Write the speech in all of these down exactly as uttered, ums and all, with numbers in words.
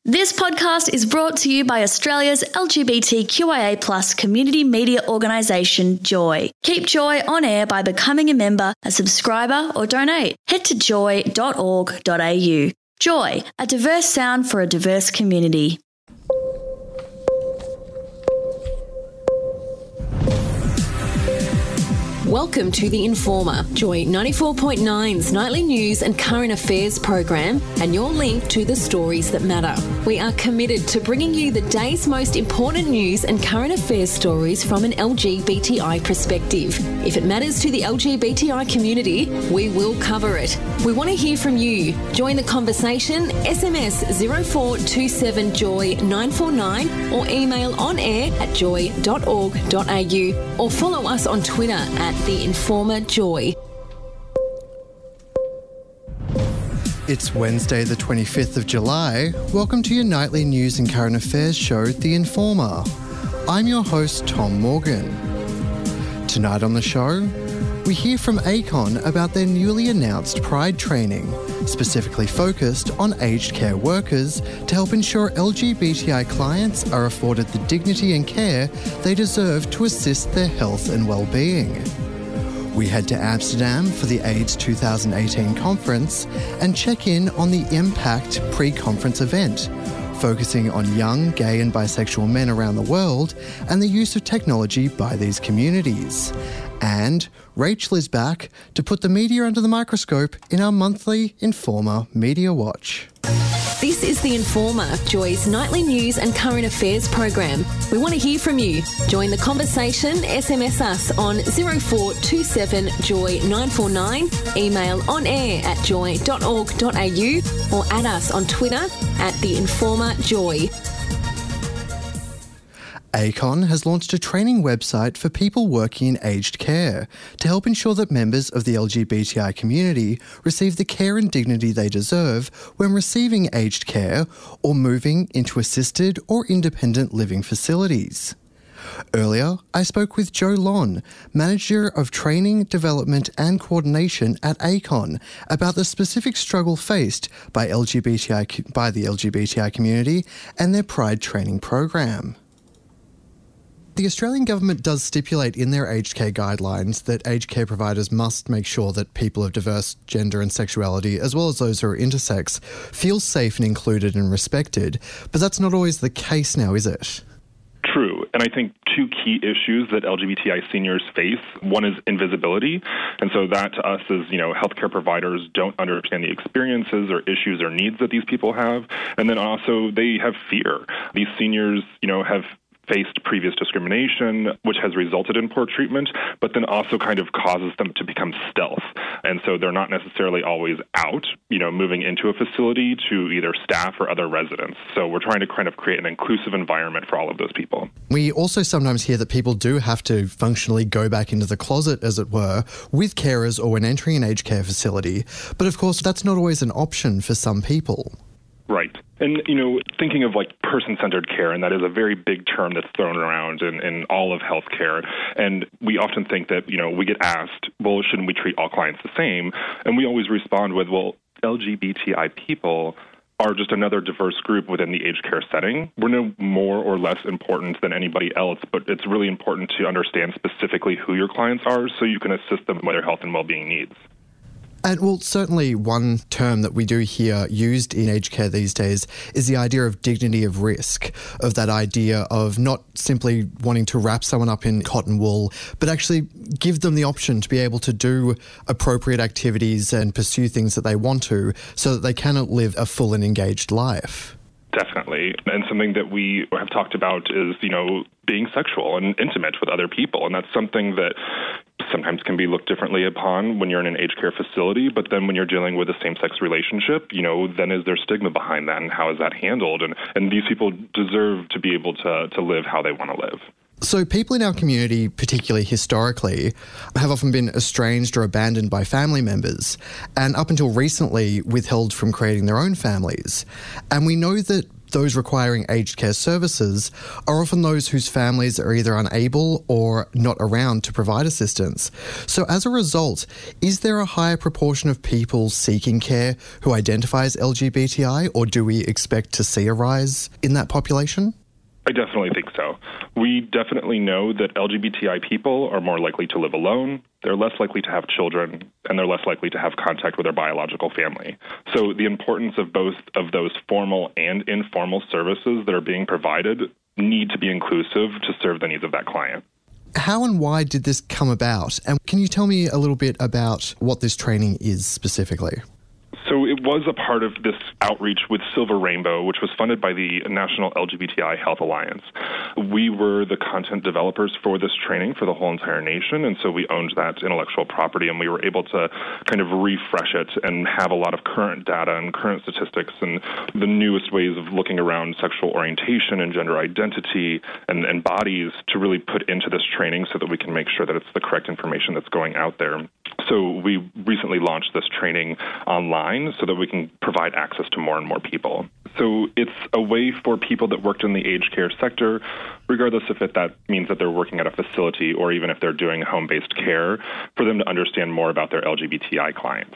This podcast is brought to you by Australia's L G B T Q I A plus community media organisation, Joy. Keep Joy on air by becoming a member, a subscriber or donate. Head to joy dot org dot a u. Joy, a diverse sound for a diverse community. Welcome to The Informer, Joy ninety-four point nine's nightly news and current affairs program, and your link to the stories that matter. We are committed to bringing you the day's most important news and current affairs stories from an L G B T I perspective. If it matters to the L G B T I community, we will cover it. We want to hear from you. Join the conversation, S M S zero four two seven joy nine four nine or email on air at joy dot org dot a u or follow us on Twitter at The Informer Joy. It's Wednesday the twenty-fifth of July. Welcome to your nightly news and current affairs show, The Informer. I'm your host, Tom Morgan. Tonight on the show, we hear from ACON about their newly announced Pride training, specifically focused on aged care workers to help ensure L G B T I clients are afforded the dignity and care they deserve to assist their health and well-being. We head to Amsterdam for the AIDS two thousand eighteen conference and check in on the Impact pre-conference event, focusing on young, gay and bisexual men around the world and the use of technology by these communities. And Rachel is back to put the media under the microscope in our monthly Informer Media Watch. This is The Informer, Joy's nightly news and current affairs program. We want to hear from you. Join the conversation, S M S us on zero four two seven joy nine four nine, email on air at joy dot org dot a u or add us on Twitter at The Informer Joy. ACON has launched a training website for people working in aged care to help ensure that members of the L G B T I community receive the care and dignity they deserve when receiving aged care or moving into assisted or independent living facilities. Earlier, I spoke with Joe Lon, Manager of Training, Development and Coordination at ACON, about the specific struggle faced by L G B T I by the L G B T I community and their Pride training program. The Australian government does stipulate in their aged care guidelines that aged care providers must make sure that people of diverse gender and sexuality, as well as those who are intersex, feel safe and included and respected. But that's not always the case now, is it? True. And I think two key issues that L G B T I seniors face, one is invisibility. And so that to us is, you know, healthcare providers don't understand the experiences or issues or needs that these people have. And then also they have fear. These seniors, you know, have faced previous discrimination, which has resulted in poor treatment, but then also kind of causes them to become stealth. And so they're not necessarily always out, you know, moving into a facility to either staff or other residents. So we're trying to kind of create an inclusive environment for all of those people. We also sometimes hear that people do have to functionally go back into the closet, as it were, with carers or when entering an aged care facility. But of course, that's not always an option for some people. Right. And, you know, thinking of like person-centered care, and that is a very big term that's thrown around in, in all of healthcare. And we often think that, you know, we get asked, well, shouldn't we treat all clients the same? And we always respond with, well, L G B T I people are just another diverse group within the aged care setting. We're no more or less important than anybody else, but it's really important to understand specifically who your clients are so you can assist them with their health and well-being needs. And well, certainly one term that we do hear used in aged care these days is the idea of dignity of risk, of that idea of not simply wanting to wrap someone up in cotton wool, but actually give them the option to be able to do appropriate activities and pursue things that they want to so that they can live a full and engaged life. Definitely. And something that we have talked about is, you know, being sexual and intimate with other people. And that's something that sometimes can be looked differently upon when you're in an aged care facility. But then when you're dealing with a same-sex relationship, you know, then is there stigma behind that and how is that handled? And, and these people deserve to be able to, to live how they want to live. So people in our community, particularly historically, have often been estranged or abandoned by family members and up until recently withheld from creating their own families. And we know that those requiring aged care services are often those whose families are either unable or not around to provide assistance. So as a result, is there a higher proportion of people seeking care who identify as L G B T I, or do we expect to see a rise in that population? I definitely think so. We definitely know that L G B T I people are more likely to live alone, they're less likely to have children, and they're less likely to have contact with their biological family. So the importance of both of those formal and informal services that are being provided need to be inclusive to serve the needs of that client. How and why did this come about? And can you tell me a little bit about what this training is specifically? So it was a part of this outreach with Silver Rainbow, which was funded by the National L G B T I Health Alliance. We were the content developers for this training for the whole entire nation, and so we owned that intellectual property, and we were able to kind of refresh it and have a lot of current data and current statistics and the newest ways of looking around sexual orientation and gender identity and, and bodies to really put into this training so that we can make sure that it's the correct information that's going out there. So we recently launched this training online so that we can provide access to more and more people. So it's a way for people that worked in the aged care sector, regardless if it, that means that they're working at a facility or even if they're doing home-based care, for them to understand more about their L G B T I clients.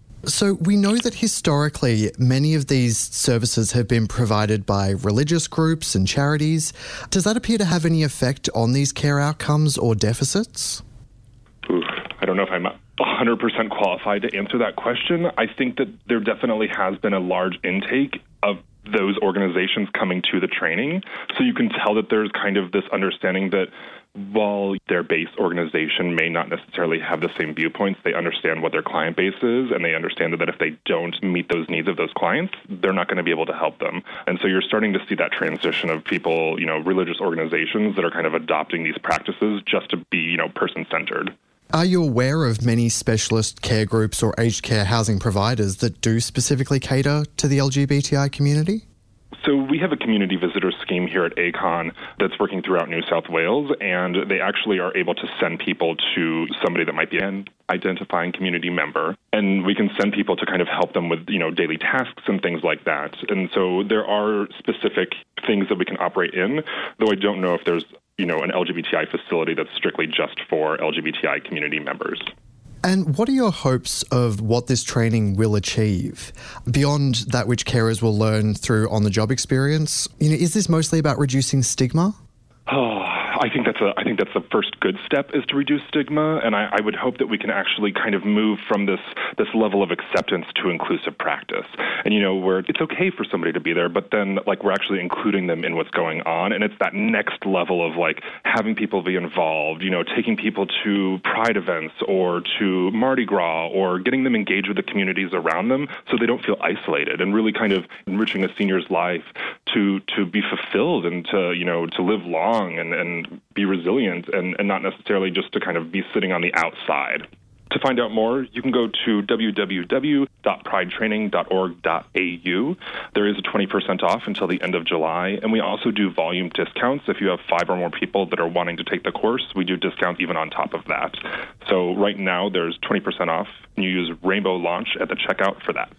So we know that historically many of these services have been provided by religious groups and charities. Does that appear to have any effect on these care outcomes or deficits? Oof, I don't know if I'm one hundred percent qualified to answer that question. I think that there definitely has been a large intake of those organizations coming to the training. So you can tell that there's kind of this understanding that while their base organization may not necessarily have the same viewpoints, they understand what their client base is, and they understand that if they don't meet those needs of those clients, they're not going to be able to help them. And so you're starting to see that transition of people, you know, religious organizations that are kind of adopting these practices just to be, you know, person-centered. Are you aware of many specialist care groups or aged care housing providers that do specifically cater to the L G B T I community? So we have a community visitor scheme here at ACON that's working throughout New South Wales, and they actually are able to send people to somebody that might be an identifying community member, and we can send people to kind of help them with, you know, daily tasks and things like that. And so there are specific things that we can operate in, though I don't know if there's, you know, an L G B T I facility that's strictly just for L G B T I community members. And what are your hopes of what this training will achieve beyond that which carers will learn through on-the-job experience? You know, is this mostly about reducing stigma? Oh, I think that's a. I think that's the first good step, is to reduce stigma, and I, I would hope that we can actually kind of move from this this level of acceptance to inclusive practice. And you know, where it's okay for somebody to be there, but then like we're actually including them in what's going on, and it's that next level of like having people be involved. You know, taking people to Pride events or to Mardi Gras, or getting them engaged with the communities around them, so they don't feel isolated, and really kind of enriching a senior's life to to be fulfilled and to, you know, to live long and, and be resilient, and, and not necessarily just to kind of be sitting on the outside. To find out more, you can go to w w w dot pride training dot org dot a u. There is a twenty percent off until the end of July, and we also do volume discounts. If you have five or more people that are wanting to take the course, we do discount even on top of that. So right now there's twenty percent off, and you use Rainbow Launch at the checkout for that.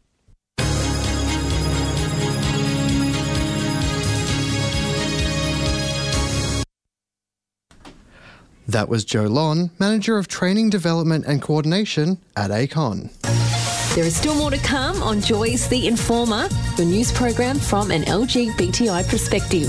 That was Jo Lon, Manager of Training, Development and Coordination at ACON. There is still more to come on Joy's The Informer, the news program from an L G B T I perspective.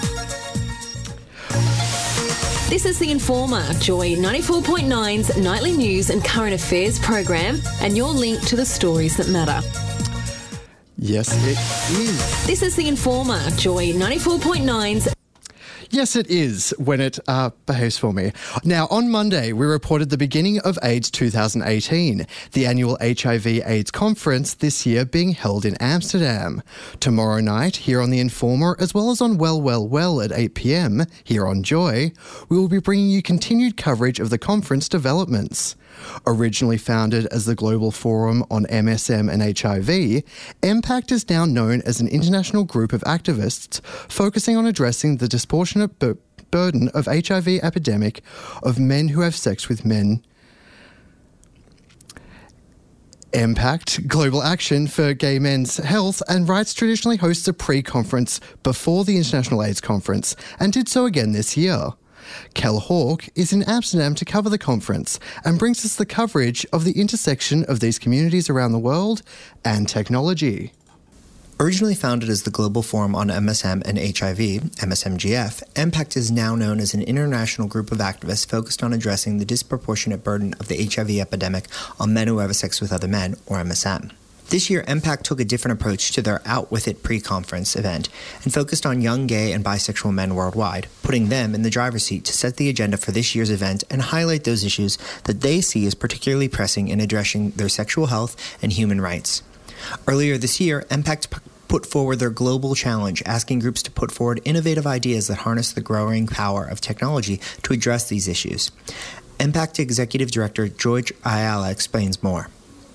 This is The Informer, Joy ninety-four point nine's nightly news and current affairs program, and your link to the stories that matter. Yes, it is. This is The Informer, Joy ninety-four point nine's Yes, it is, when it uh, behaves for me. Now, on Monday, we reported the beginning of AIDS twenty eighteen, the annual H I V AIDS conference this year being held in Amsterdam. Tomorrow night, here on The Informer, as well as on Well, Well, Well at eight p m, here on Joy, we will be bringing you continued coverage of the conference developments. Originally founded as the Global Forum on M S M and H I V, MPACT is now known as an international group of activists focusing on addressing the disproportionate bur- burden of H I V epidemic of men who have sex with men Impact, Global Action for Gay Men's Health and Rights traditionally hosts a pre-conference before the International AIDS Conference and did so again this year. Kel Hawke is in Amsterdam to cover the conference and brings us the coverage of the intersection of these communities around the world and technology. Originally founded as the Global Forum on M S M and H I V, M S M G F, Impact is now known as an international group of activists focused on addressing the disproportionate burden of the H I V epidemic on men who have sex with other men, or M S M. This year, Impact took a different approach to their Out With It pre-conference event and focused on young gay and bisexual men worldwide, putting them in the driver's seat to set the agenda for this year's event and highlight those issues that they see as particularly pressing in addressing their sexual health and human rights. Earlier this year, Impact p- put forward their global challenge, asking groups to put forward innovative ideas that harness the growing power of technology to address these issues. Impact Executive Director George Ayala explains more.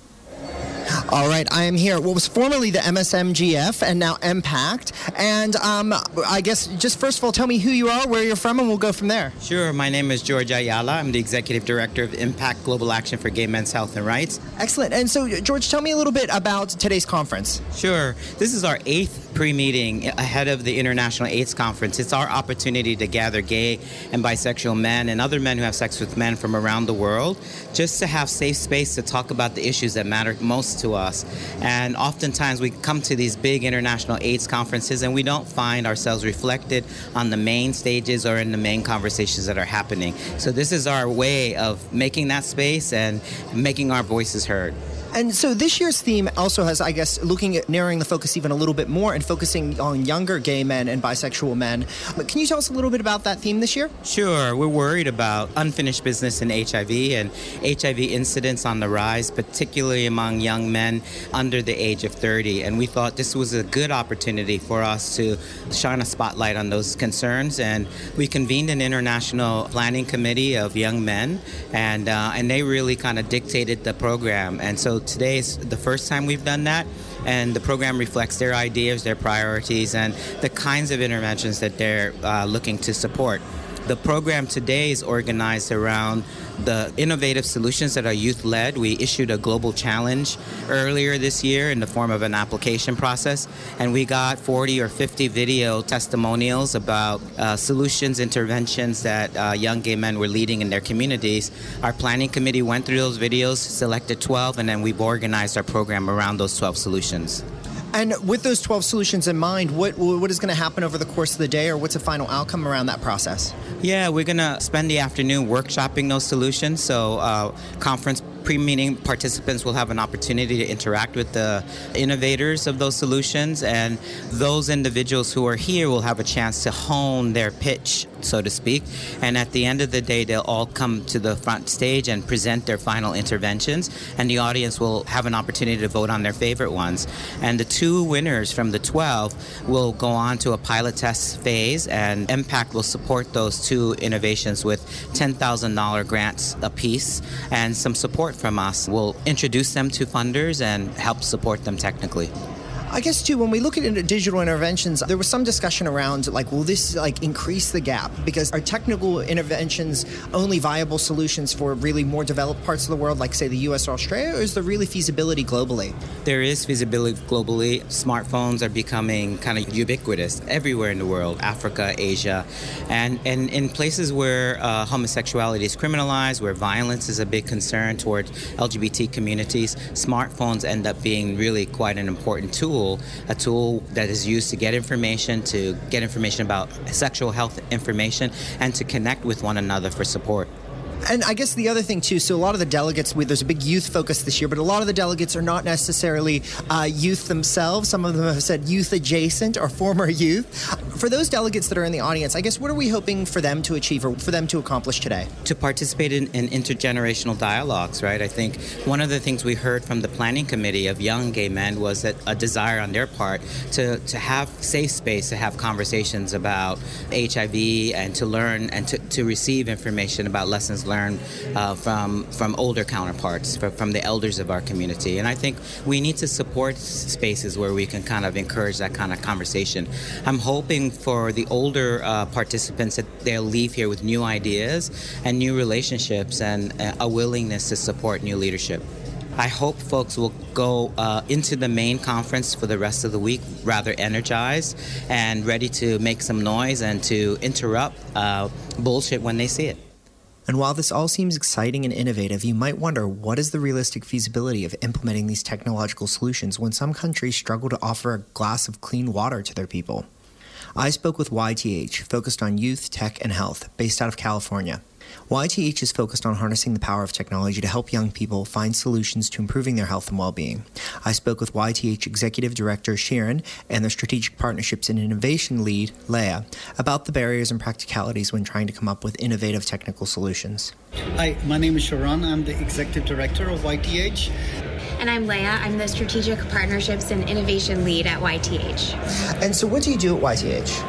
All right, I am here at what was formerly the M S M G F and now Impact. And um, I guess just first of all, tell me who you are, where you're from, and we'll go from there. Sure. My name is George Ayala. I'm the Executive Director of Impact Global Action for Gay Men's Health and Rights. Excellent. And so, George, tell me a little bit about today's conference. Sure. This is our eighth pre-meeting ahead of the International AIDS Conference. It's our opportunity to gather gay and bisexual men and other men who have sex with men from around the world, just to have safe space to talk about the issues that matter most to us. And oftentimes we come to these big international AIDS conferences and we don't find ourselves reflected on the main stages or in the main conversations that are happening. So this is our way of making that space and making our voices heard. And so this year's theme also has, I guess, looking at narrowing the focus even a little bit more and focusing on younger gay men and bisexual men. But can you tell us a little bit about that theme this year? Sure. We're worried about unfinished business in H I V and H I V incidence on the rise, particularly among young men under the age of thirty. And we thought this was a good opportunity for us to shine a spotlight on those concerns. And we convened an international planning committee of young men, and uh, and they really kind of dictated the program. And so today is the first time we've done that, and the program reflects their ideas, their priorities, and the kinds of interventions that they're uh, looking to support. The program today is organized around the innovative solutions that are youth-led. We issued a global challenge earlier this year in the form of an application process, and we got forty or fifty video testimonials about uh, solutions, interventions that uh, young gay men were leading in their communities. Our planning committee went through those videos, selected twelve, and then we've organized our program around those twelve solutions. And with those twelve solutions in mind, what what is going to happen over the course of the day, or what's the final outcome around that process? Yeah, we're going to spend the afternoon workshopping those solutions. So uh, conference pre-meeting participants will have an opportunity to interact with the innovators of those solutions, and those individuals who are here will have a chance to hone their pitch, so to speak. And at the end of the day, they'll all come to the front stage and present their final interventions, and the audience will have an opportunity to vote on their favorite ones. And the two winners from the twelve will go on to a pilot test phase, and Impact will support those two innovations with ten thousand dollars grants apiece and some support from us. We'll introduce them to funders and help support them technically. I guess, too, when we look at digital interventions, there was some discussion around, like, will this, like, increase the gap? Because are technical interventions only viable solutions for really more developed parts of the world, like, say, the U S or Australia, or is there really feasibility globally? There is feasibility globally. Smartphones are becoming kind of ubiquitous everywhere in the world, Africa, Asia, and, and in places where uh, homosexuality is criminalized, where violence is a big concern toward L G B T communities, smartphones end up being really quite an important tool. A tool that is used to get information, to get information about sexual health information, and to connect with one another for support. And I guess the other thing, too, so a lot of the delegates, there's a big youth focus this year, but a lot of the delegates are not necessarily uh, youth themselves. Some of them have said youth adjacent or former youth. For those delegates that are in the audience, I guess what are we hoping for them to achieve or for them to accomplish today? To participate in, in intergenerational dialogues, right? I think one of the things we heard from the planning committee of young gay men was that a desire on their part to, to have safe space, to have conversations about H I V and to learn and to, to receive information about lessons learned uh, from from older counterparts, from, from the elders of our community. And I think we need to support spaces where we can kind of encourage that kind of conversation. I'm hoping for the older uh, participants that they'll leave here with new ideas and new relationships and uh, a willingness to support new leadership. I hope folks will go uh, into the main conference for the rest of the week rather energized and ready to make some noise and to interrupt uh, bullshit when they see it. And while this all seems exciting and innovative, you might wonder, what is the realistic feasibility of implementing these technological solutions when some countries struggle to offer a glass of clean water to their people? I spoke with Y T H, focused on youth, tech, and health, based out of California. Y T H is focused on harnessing the power of technology to help young people find solutions to improving their health and well-being. I spoke with Y T H Executive Director Sharon and their Strategic Partnerships and Innovation Lead, Leah, about the barriers and practicalities when trying to come up with innovative technical solutions. Hi, my name is Sharon. I'm the Executive Director of Y T H. And I'm Leah. I'm the Strategic Partnerships and Innovation Lead at Y T H. And so what do you do at Y T H?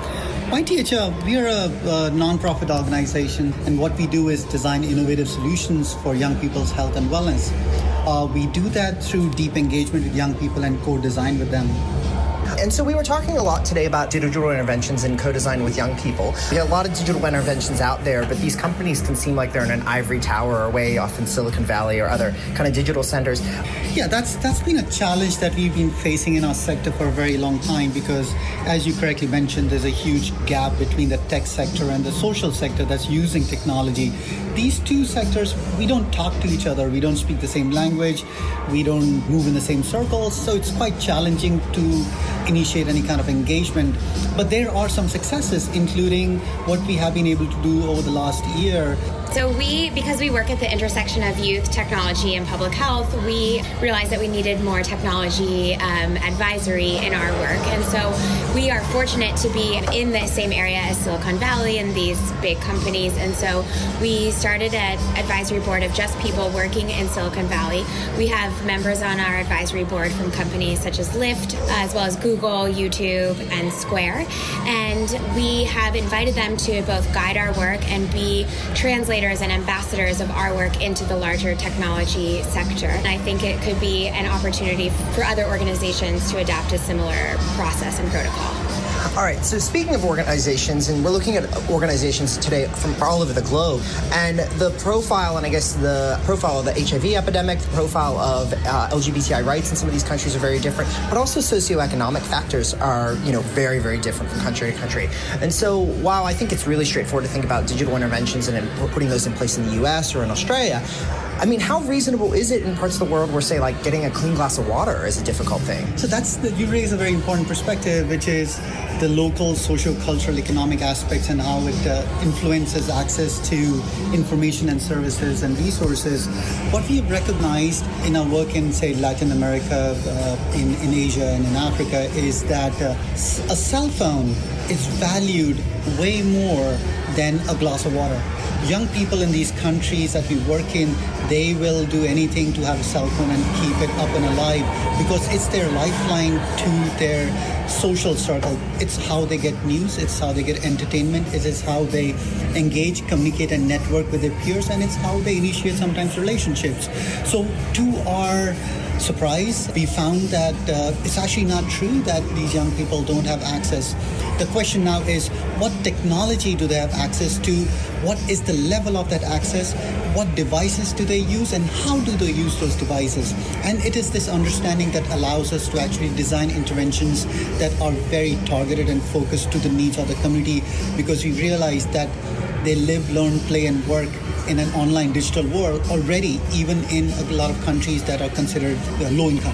Y T H, uh, we are a, a non-profit organization, and what we do is design innovative solutions for young people's health and wellness. Uh, we do that through deep engagement with young people and co-design with them. And so we were talking a lot today about digital interventions and co-design with young people. We have a lot of digital interventions out there, but these companies can seem like they're in an ivory tower or way off in Silicon Valley or other kind of digital centers. Yeah, that's that's been a challenge that we've been facing in our sector for a very long time because, as you correctly mentioned, there's a huge gap between the tech sector and the social sector that's using technology. These two sectors, we don't talk to each other. We don't speak the same language. We don't move in the same circles. So it's quite challenging to initiate any kind of engagement. But there are some successes, including what we have been able to do over the last year. So we, because we work at the intersection of youth, technology, and public health, we realized that we needed more technology um, advisory in our work. And so we are fortunate to be in the same area as Silicon Valley and these big companies. And so we started an advisory board of just people working in Silicon Valley. We have members on our advisory board from companies such as Lyft, as well as Google, YouTube, and Square. And we have invited them to both guide our work and be translators and ambassadors of our work into the larger technology sector. And I think it could be an opportunity for other organizations to adopt a similar process and protocol. All right, so speaking of organizations, and we're looking at organizations today from all over the globe, and the profile, and I guess the profile of the H I V epidemic, the profile of uh, L G B T I rights in some of these countries are very different, but also socioeconomic factors are, you know, very, very different from country to country. And so while I think it's really straightforward to think about digital interventions and putting those in place in the U S or in Australia, I mean, how reasonable is it in parts of the world where, say, like getting a clean glass of water is a difficult thing? So that's the, you raise a very important perspective, which is the local social, cultural, economic aspects and how it uh, influences access to information and services and resources. What we have recognized in our work in, say, Latin America, uh, in, in Asia and in Africa is that uh, a cell phone is valued way more than a glass of water. Young people in these countries that we work in, they will do anything to have a cell phone and keep it up and alive because it's their lifeline to their social circle. It's how they get news, it's how they get entertainment, it is how they engage, communicate, and network with their peers, and it's how they initiate sometimes relationships. So to our surprise, we found that uh, it's actually not true that these young people don't have access. The question now is, what technology do they have access to? What is the level of that access? What devices do they use, and how do they use those devices? And it is this understanding that allows us to actually design interventions that are very targeted and focused to the needs of the community, because we realize that they live, learn, play, and work in an online digital world already, even in a lot of countries that are considered low income.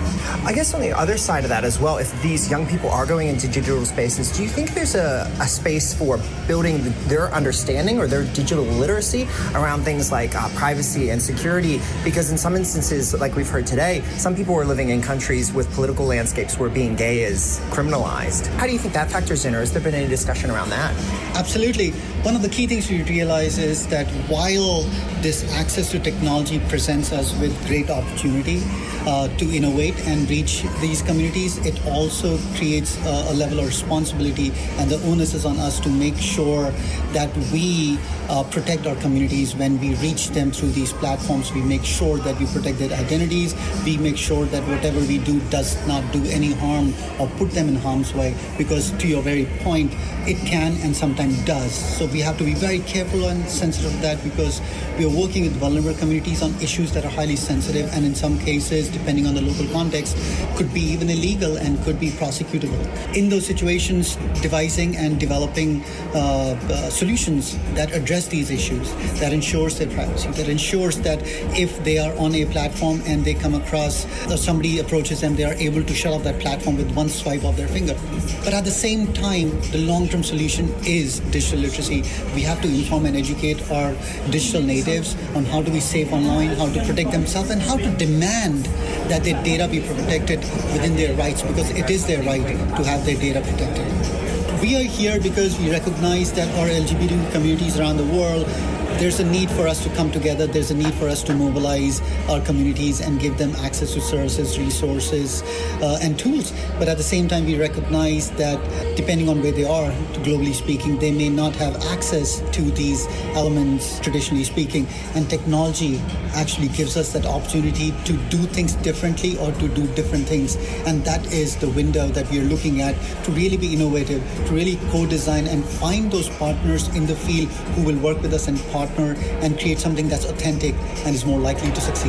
I guess on the other side of that as well, if these young people are going into digital spaces, do you think there's a, a space for building the, their understanding or their digital literacy around things like uh, privacy and security? Because in some instances, like we've heard today, some people are living in countries with political landscapes where being gay is criminalized. How do you think that factors in, or has there been any discussion around that? Absolutely. One of the key things we realize is that while this access to technology presents us with great opportunity uh, to innovate and reach these communities, it also creates a, a level of responsibility, and the onus is on us to make sure that we uh, protect our communities when we reach them through these platforms. We make sure that we protect their identities. We make sure that whatever we do does not do any harm or put them in harm's way, because to your very point, it can and sometimes does. So we have to be very careful and sensitive of that, because we are working with vulnerable communities on issues that are highly sensitive, and in some cases, depending on the local context, could be even illegal and could be prosecutable. In those situations, devising and developing uh, uh, solutions that address these issues, that ensures their privacy, that ensures that if they are on a platform and they come across or somebody approaches them, they are able to shut off that platform with one swipe of their finger. But at the same time, the long-term solution is digital literacy. We have to inform and educate our digital natives on how to be safe online, how to protect themselves, and how to demand that their data be protected within their rights, because it is their right to have their data protected. We are here because we recognize that our L G B T communities around the world, there's a need for us to come together. There's a need for us to mobilize our communities and give them access to services, resources, uh, and tools. But at the same time, we recognize that depending on where they are, globally speaking, they may not have access to these elements, traditionally speaking. And technology actually gives us that opportunity to do things differently or to do different things. And that is the window that we are looking at to really be innovative, to really co-design and find those partners in the field who will work with us and partner and create something that's authentic and is more likely to succeed.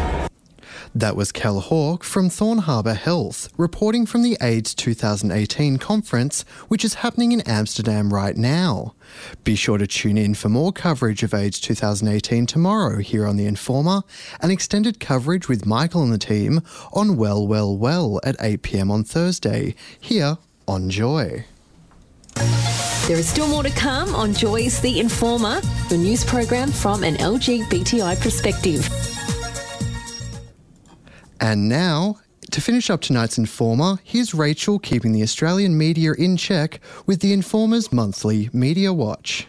That was Kel Hawke from Thorn Harbour Health, reporting from the AIDS twenty eighteen conference, which is happening in Amsterdam right now. Be sure to tune in for more coverage of AIDS twenty eighteen tomorrow here on The Informer, and extended coverage with Michael and the team on Well, Well, Well at eight p.m. on Thursday, here on Joy. There is still more to come on Joy's The Informer, the news program from an L G B T I perspective. And now, to finish up tonight's Informer, here's Rachel keeping the Australian media in check with The Informer's monthly Media Watch.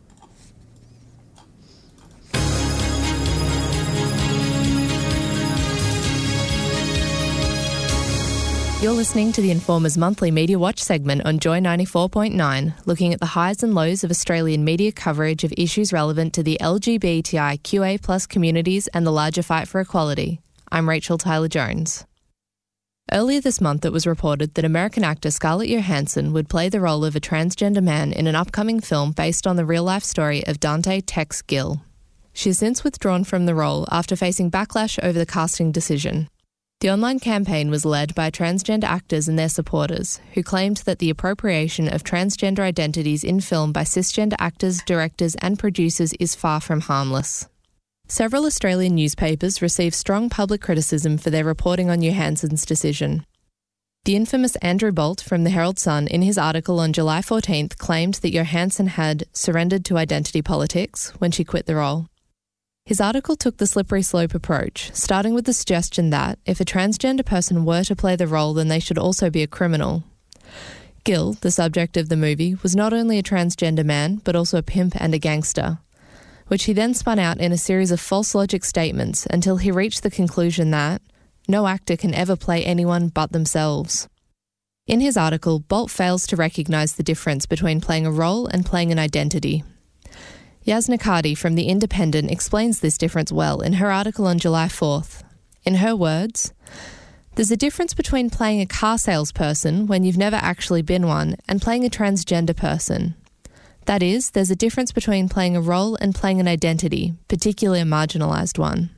You're listening to The Informer's monthly Media Watch segment on Joy ninety-four point nine, looking at the highs and lows of Australian media coverage of issues relevant to the L G B T I Q A plus communities and the larger fight for equality. I'm Rachel Tyler-Jones. Earlier this month, it was reported that American actor Scarlett Johansson would play the role of a transgender man in an upcoming film based on the real-life story of Dante Tex Gill. She has since withdrawn from the role after facing backlash over the casting decision. The online campaign was led by transgender actors and their supporters, who claimed that the appropriation of transgender identities in film by cisgender actors, directors and producers is far from harmless. Several Australian newspapers received strong public criticism for their reporting on Johansson's decision. The infamous Andrew Bolt from the Herald Sun, in his article on July fourteenth, claimed that Johansson had surrendered to identity politics when she quit the role. His article took the slippery slope approach, starting with the suggestion that if a transgender person were to play the role, then they should also be a criminal. Gill, the subject of the movie, was not only a transgender man, but also a pimp and a gangster, which he then spun out in a series of false logic statements until he reached the conclusion that no actor can ever play anyone but themselves. In his article, Bolt fails to recognise the difference between playing a role and playing an identity. Yasna Khadi from The Independent explains this difference well in her article on July fourth. In her words, there's a difference between playing a car salesperson when you've never actually been one and playing a transgender person. That is, there's a difference between playing a role and playing an identity, particularly a marginalised one.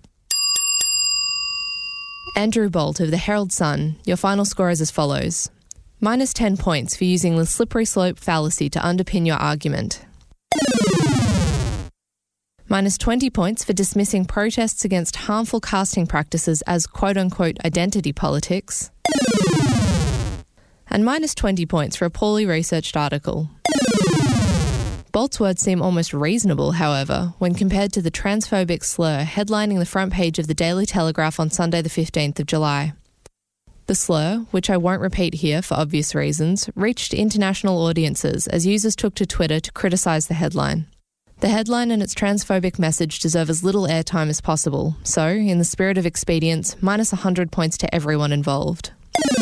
Andrew Bolt of the Herald Sun, your final score is as follows. Minus ten points for using the slippery slope fallacy to underpin your argument. Minus twenty points for dismissing protests against harmful casting practices as quote-unquote identity politics. And minus twenty points for a poorly researched article. Bolt's words seem almost reasonable, however, when compared to the transphobic slur headlining the front page of the Daily Telegraph on Sunday the fifteenth of July. The slur, which I won't repeat here for obvious reasons, reached international audiences as users took to Twitter to criticise the headline. The headline and its transphobic message deserve as little airtime as possible, so, in the spirit of expedience, minus one hundred points to everyone involved.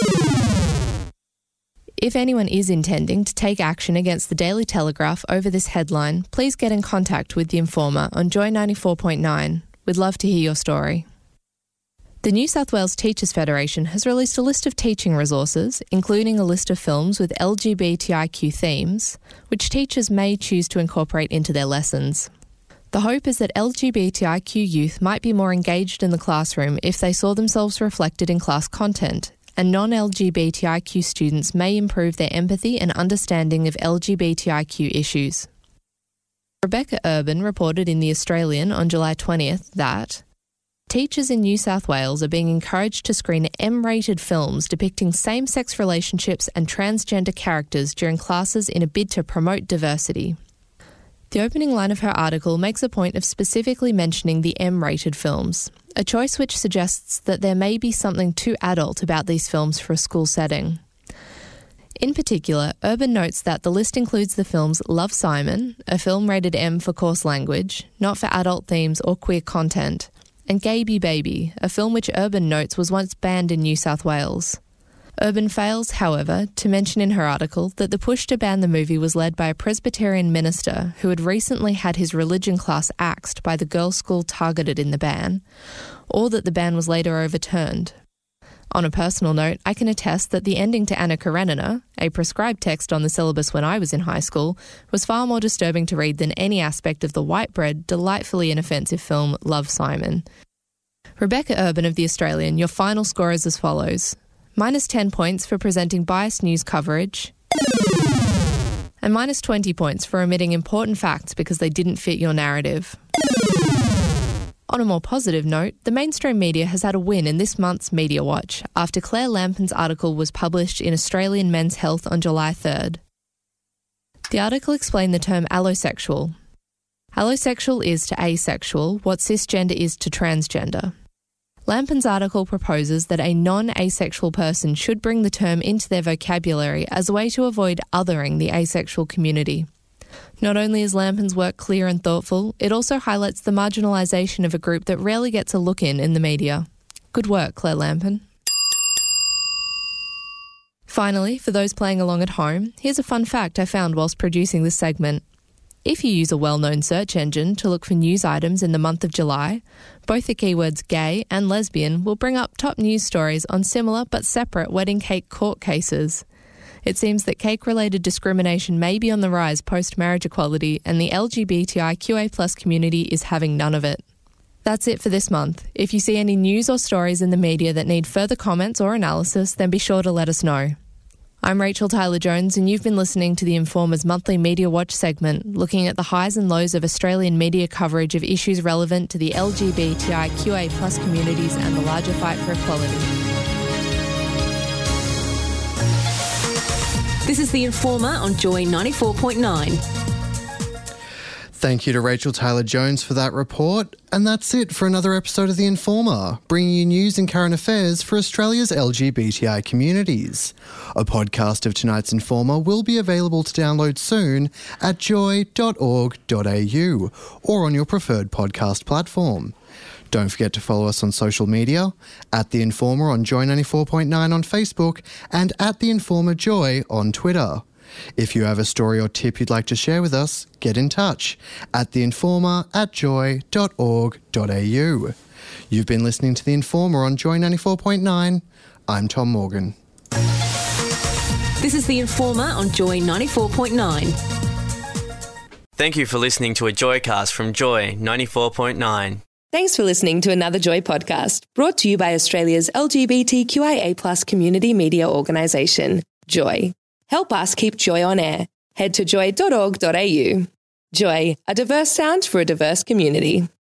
If anyone is intending to take action against the Daily Telegraph over this headline, please get in contact with The Informer on Joy ninety-four point nine. We'd love to hear your story. The New South Wales Teachers Federation has released a list of teaching resources, including a list of films with L G B T I Q themes, which teachers may choose to incorporate into their lessons. The hope is that L G B T I Q youth might be more engaged in the classroom if they saw themselves reflected in class content, and non-L G B T I Q students may improve their empathy and understanding of L G B T I Q issues. Rebecca Urban reported in The Australian on July twentieth that teachers in New South Wales are being encouraged to screen M-rated films depicting same-sex relationships and transgender characters during classes in a bid to promote diversity. The opening line of her article makes a point of specifically mentioning the M-rated films, a choice which suggests that there may be something too adult about these films for a school setting. In particular, Urban notes that the list includes the films Love, Simon, a film rated M for coarse language, not for adult themes or queer content, and Gaby Baby, a film which Urban notes was once banned in New South Wales. Urban fails, however, to mention in her article that the push to ban the movie was led by a Presbyterian minister who had recently had his religion class axed by the girls' school targeted in the ban, or that the ban was later overturned. On a personal note, I can attest that the ending to Anna Karenina, a prescribed text on the syllabus when I was in high school, was far more disturbing to read than any aspect of the white-bread, delightfully inoffensive film Love, Simon. Rebecca Urban of The Australian, your final score is as follows. Minus ten points for presenting biased news coverage, and minus twenty points for omitting important facts because they didn't fit your narrative. On a more positive note, the mainstream media has had a win in this month's Media Watch after Claire Lampen's article was published in Australian Men's Health on July third. The article explained the term allosexual. Allosexual is to asexual what cisgender is to transgender. Lampen's article proposes that a non-asexual person should bring the term into their vocabulary as a way to avoid othering the asexual community. Not only is Lampen's work clear and thoughtful, it also highlights the marginalisation of a group that rarely gets a look in in the media. Good work, Claire Lampen. Finally, for those playing along at home, here's a fun fact I found whilst producing this segment. If you use a well-known search engine to look for news items in the month of July, both the keywords gay and lesbian will bring up top news stories on similar but separate wedding cake court cases. It seems that cake-related discrimination may be on the rise post-marriage equality, and the L G B T I Q A plus community is having none of it. That's it for this month. If you see any news or stories in the media that need further comments or analysis, then be sure to let us know. I'm Rachel Tyler-Jones, and you've been listening to The Informer's monthly Media Watch segment, looking at the highs and lows of Australian media coverage of issues relevant to the L G B T I Q A plus communities and the larger fight for equality. This is The Informer on Joy ninety-four point nine. Thank you to Rachel Tyler-Jones for that report. And that's it for another episode of The Informer, bringing you news and current affairs for Australia's L G B T I communities. A podcast of tonight's Informer will be available to download soon at joy dot org dot a u or on your preferred podcast platform. Don't forget to follow us on social media, at The Informer on Joy ninety-four point nine on Facebook and at The Informer Joy on Twitter. If you have a story or tip you'd like to share with us, get in touch at theinformer at joy dot org dot a u. You've been listening to The Informer on Joy ninety-four point nine. I'm Tom Morgan. This is The Informer on Joy ninety-four point nine. Thank you for listening to a Joycast from Joy ninety-four point nine. Thanks for listening to another Joy podcast, brought to you by Australia's L G B T Q I A plus community media organisation, Joy. Help us keep Joy on air. Head to joy dot org dot a u. Joy, a diverse sound for a diverse community.